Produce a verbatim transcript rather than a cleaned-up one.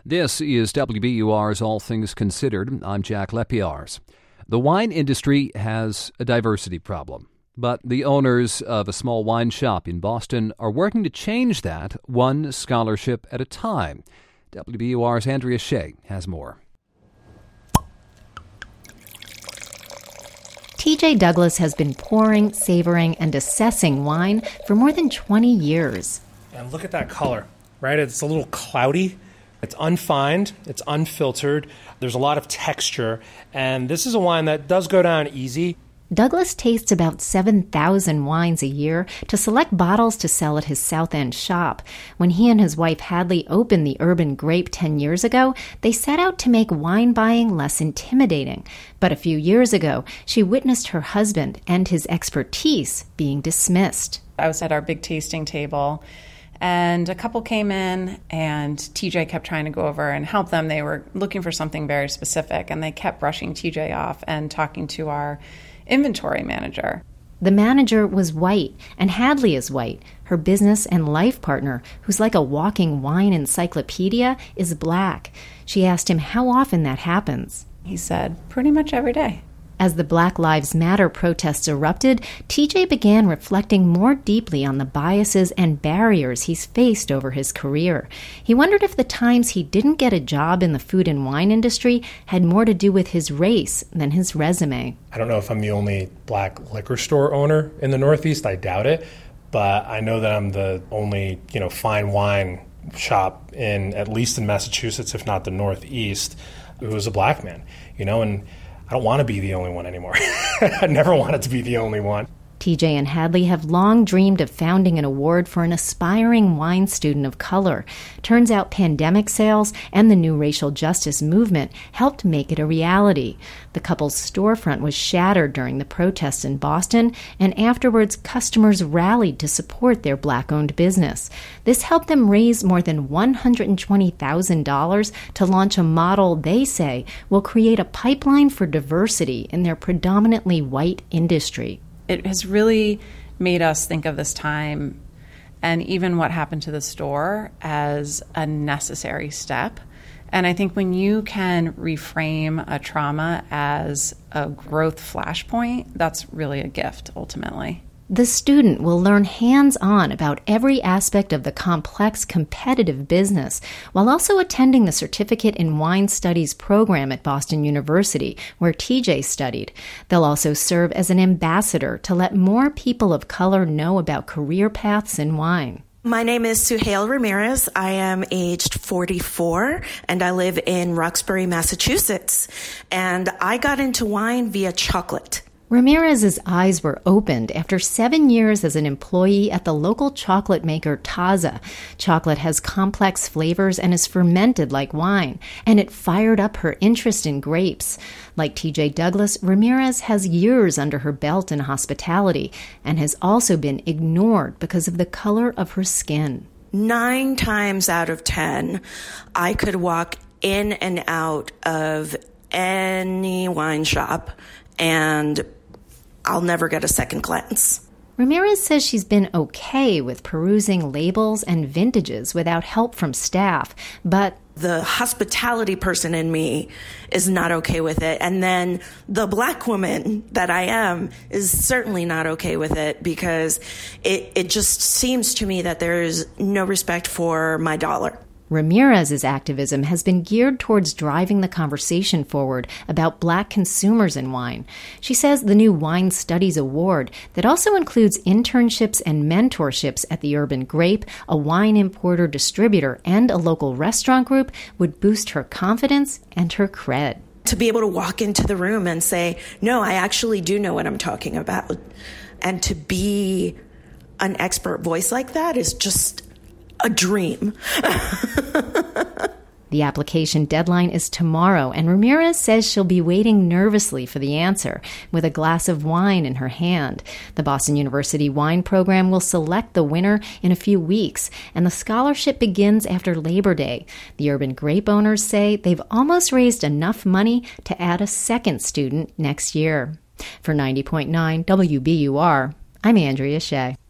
This is W B U R's All Things Considered. I'm Jack Lepiarz. The wine industry has a diversity problem, but the owners of a small wine shop in Boston are working to change that one scholarship at a time. W B U R's Andrea Shea has more. T J Douglas has been pouring, savoring, and assessing wine for more than twenty years. And look at that color, right? It's a little cloudy. It's unfined. It's unfiltered. There's a lot of texture. And this is a wine that does go down easy. Douglas tastes about seven thousand wines a year to select bottles to sell at his South End shop. When he and his wife Hadley opened the Urban Grape ten years ago, they set out to make wine buying less intimidating. But a few years ago, she witnessed her husband and his expertise being dismissed. I was at our big tasting table, and a couple came in, and T J kept trying to go over and help them. They were looking for something very specific, and they kept brushing T J off and talking to our inventory manager. The manager was white, and Hadley is white. Her business and life partner, who's like a walking wine encyclopedia, is black. She asked him how often that happens. He said, pretty much every day. As the Black Lives Matter protests erupted, T J began reflecting more deeply on the biases and barriers he's faced over his career. He wondered if the times he didn't get a job in the food and wine industry had more to do with his race than his resume. I don't know if I'm the only black liquor store owner in the Northeast. I doubt it. But I know that I'm the only, you know, fine wine shop in, at least in Massachusetts, if not the Northeast, who was a black man, you know, and I don't want to be the only one anymore. I never wanted to be the only one. T J and Hadley have long dreamed of founding an award for an aspiring wine student of color. Turns out pandemic sales and the new racial justice movement helped make it a reality. The couple's storefront was shattered during the protests in Boston, and afterwards customers rallied to support their black-owned business. This helped them raise more than one hundred twenty thousand dollars to launch a model they say will create a pipeline for diversity in their predominantly white industry. It has really made us think of this time and even what happened to the store as a necessary step. And I think when you can reframe a trauma as a growth flashpoint, that's really a gift, ultimately. The student will learn hands-on about every aspect of the complex competitive business while also attending the Certificate in Wine Studies program at Boston University, where T J studied. They'll also serve as an ambassador to let more people of color know about career paths in wine. My name is Suhail Ramirez. I am aged forty-four, and I live in Roxbury, Massachusetts. And I got into wine via chocolate. Ramirez's eyes were opened after seven years as an employee at the local chocolate maker Taza. Chocolate has complex flavors and is fermented like wine, and it fired up her interest in grapes. Like T J Douglas, Ramirez has years under her belt in hospitality and has also been ignored because of the color of her skin. Nine times out of ten, I could walk in and out of any wine shop and I'll never get a second glance. Ramirez says she's been okay with perusing labels and vintages without help from staff, but the hospitality person in me is not okay with it. And then the black woman that I am is certainly not okay with it because it, it just seems to me that there's no respect for my dollar. Ramirez's activism has been geared towards driving the conversation forward about black consumers in wine. She says the new Wine Studies Award, that also includes internships and mentorships at the Urban Grape, a wine importer distributor, and a local restaurant group, would boost her confidence and her cred. To be able to walk into the room and say, no, I actually do know what I'm talking about. And to be an expert voice like that is just a dream. The application deadline is tomorrow, and Ramirez says she'll be waiting nervously for the answer, with a glass of wine in her hand. The Boston University Wine Program will select the winner in a few weeks, and the scholarship begins after Labor Day. The Urban Grape owners say they've almost raised enough money to add a second student next year. For ninety point nine W B U R, I'm Andrea Shea.